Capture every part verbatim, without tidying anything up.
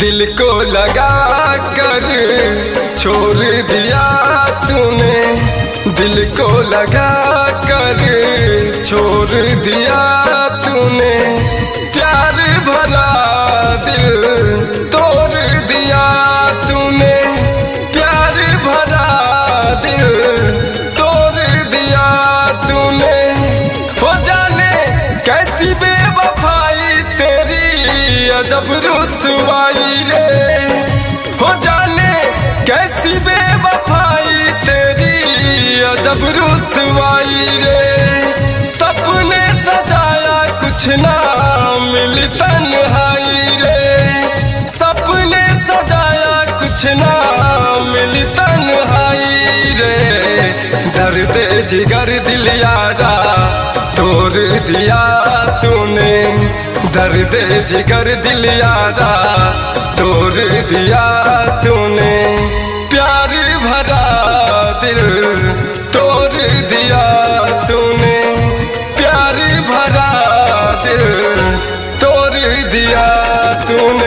दिल को लगा कर छोड़ दिया तूने, दिल को लगा कर छोड़ दिया तूने, प्यार भरा दिल तोड़ दिया तूने, प्यार भरा दिल तोड़ दिया तूने। हो जाने कैसी बेवफाई तेरी अजब रुसवाई रे, हो जाने कैसी बेवफाई तेरी अजब रुसवाई रे। सपने सजाया कुछ ना मिली तन्हाई रे, सपने सजाया कुछ ना मिली तन्हाई रे। दर्द जिगर दिल यारा तोड़ दिया तूने, दर्द जिगर दिल यारा तोड़ दिया तूने, प्यार भरा दिल तोड़ दिया तूने, प्यार भरा दिल तोड़ दिया तूने।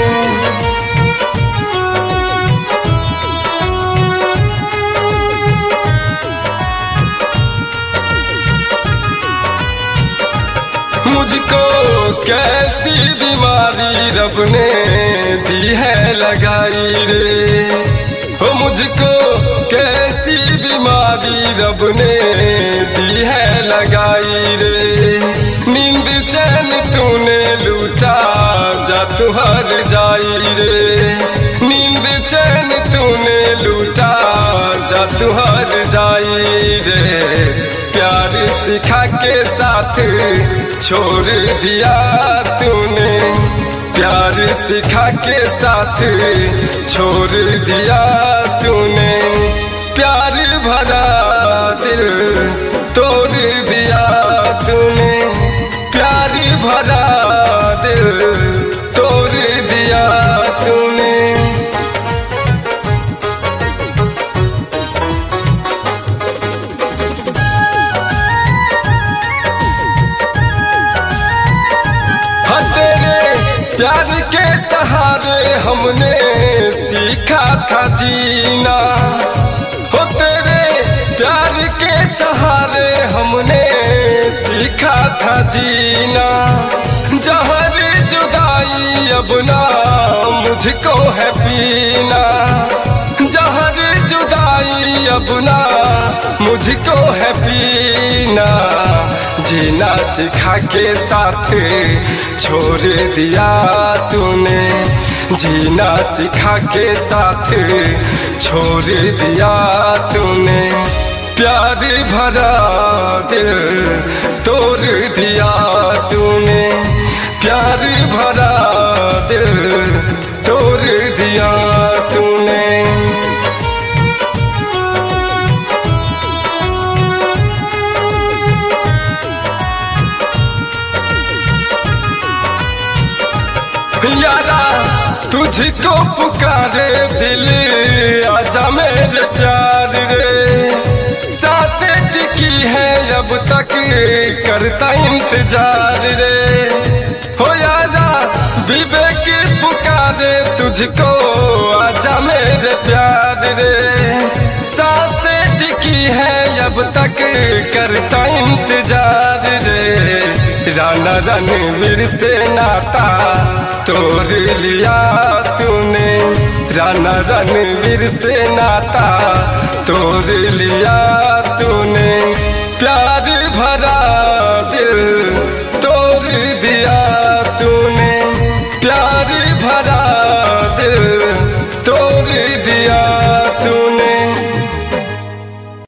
मुझको कैसी बीमारी रब ने दी है लगाई रे, हो मुझको कैसी बीमारी रब ने दी है लगाई रे। नींद चैन तूने लूटा जा तू हर जाई रे, नींद चैन तूने लूटा जा तू हर जाई रे। प्यार सिखा के साथ छोड़ दिया तूने, प्यार सिखा के साथ छोड़ दिया तूने, प्यार भरा दिल तोड़ दिया तूने, प्यार भरा दिल तोड़ दिया तूने। प्यार के सहारे हमने सीखा था जीना, हो तेरे प्यार के सहारे हमने सीखा था जीना। जहर जुदाई अब ना मुझको है पीना, जहर जुदाई अब ना मुझको है पीना। जीना सिखा के साथ छोड़ दिया तूने, जीना सिखा के साथ छोड़ दिया तूने, प्यार भरा दिल तोड़ दिया तूने, प्यार भरा दिल तोड़ दिया तूने। यारा तुझको पुकारे दिल आजा मेरे प्यार रे, सांसें टिकी है अब तक करता इंतजार रे। हो यारा विवेक पुकारे तुझको आजा मेरे प्यार रे, सांसें टिकी है अब तक करता इंतजार रे। राना रणवीर से नाता तोड़ लिया तूने, राना रणवीर से नाता तोड़ लिया